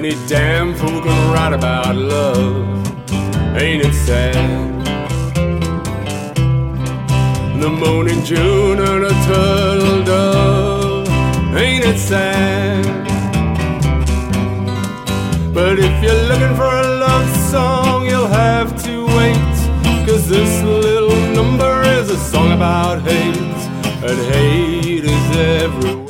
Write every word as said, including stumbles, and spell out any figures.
Any damn fool can write about love. Ain't it sad? The moon in June and a turtle dove. Ain't it sad? But if you're looking for a love song, you'll have to wait, 'cause this little number is a song about hate, and hate is everywhere.